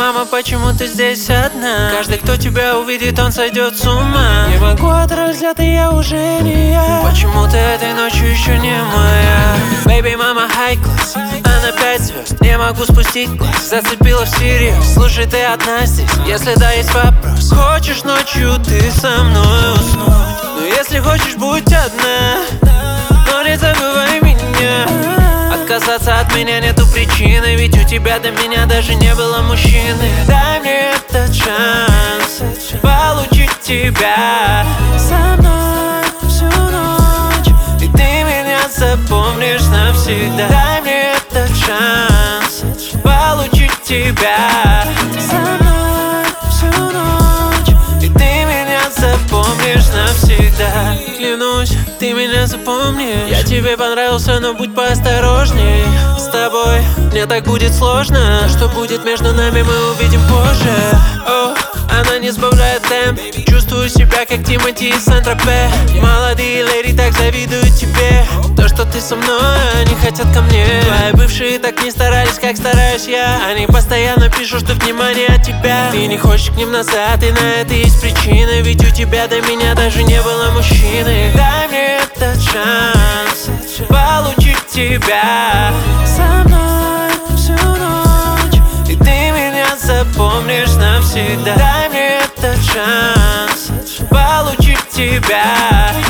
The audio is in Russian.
мама, почему ты здесь одна? Каждый, кто тебя увидит, он сойдет с ума. Не могу отразить, я уже не я. Почему ты этой ночью еще не моя? Baby, мама, high class, она 5 звезд, не могу спустить глаз. Зацепила всерьез, слушай, ты одна здесь? Если да, есть вопрос. Хочешь ночью ты со мной уснуть? Ну если хочешь, будь одна, но не забывай меня. Отказаться от меня нету причины, ведь у тебя до меня даже не было мужчины. Дай мне этот шанс получить тебя со мной всю ночь, и ты меня запомнишь навсегда. Дай мне этот шанс получить тебя со мной всю ночь, и ты меня запомнишь навсегда. Клянусь, ты меня запомнишь. Я тебе понравился, но будь поосторожней. С тобой мне так будет сложно. Что будет между нами, мы увидим позже. О, она не сбавляет темп. Чувствую себя как Тимати из Сент-Тропе. Молодые леди так завидуют тебе. То, что ты со мной, они хотят ко мне. Твои бывшие так не старались, как стараюсь я. Они постоянно пишут, что внимание от тебя. Ты не хочешь к ним назад, и на это есть причина. Ведь у тебя до меня даже не было мужчины. Дай мне этот шанс получить тебя со мной всю ночь, и ты меня запомнишь навсегда. Дай мне этот шанс получить тебя